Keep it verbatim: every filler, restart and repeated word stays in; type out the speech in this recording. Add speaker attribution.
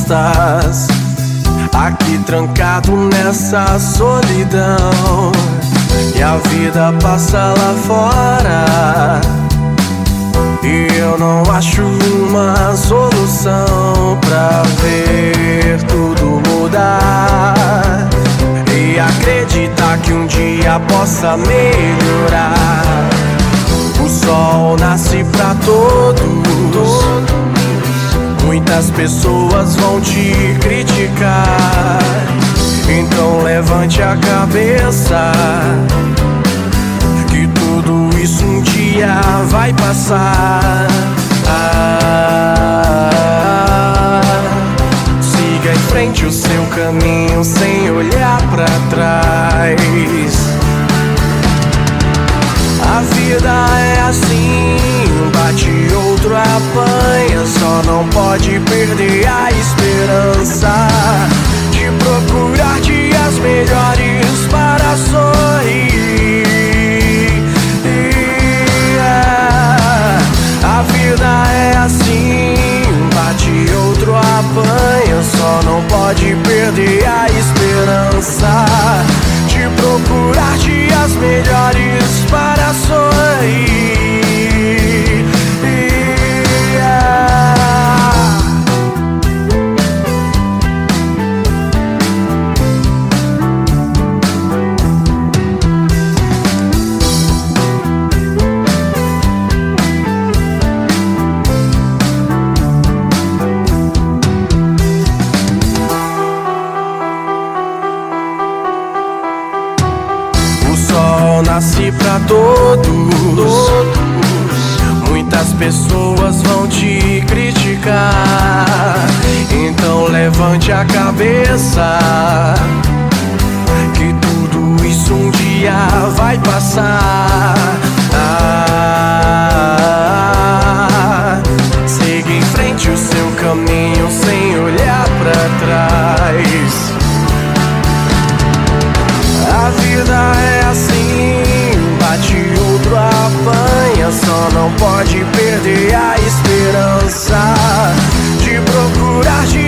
Speaker 1: respostas, aqui trancado nessa solidão. E a vida passa lá fora e eu não acho uma solução pra ver tudo mudar e acreditar que um dia possa melhorar. O sol nasce pra todos, muitas pessoas vão te criticar, então levante a cabeça, que tudo isso um dia vai passar. Ah, siga em frente o seu caminho sem olhar pra trás. A vida é assim, bate outro apanha, só não pode perder a esperança de procurar dias melhores para sorrir. Yeah. A vida é assim, bate outro apanha, só não pode perder a esperança de procurar dias melhores para sorrir. Nasce pra todos, muitas pessoas vão te criticar, então levante a cabeça, que tudo isso um dia vai passar. Ah, siga em frente o seu caminho sem olhar pra trás. A vida é assim, bate outro apanha, só não pode perder a esperança de procurar de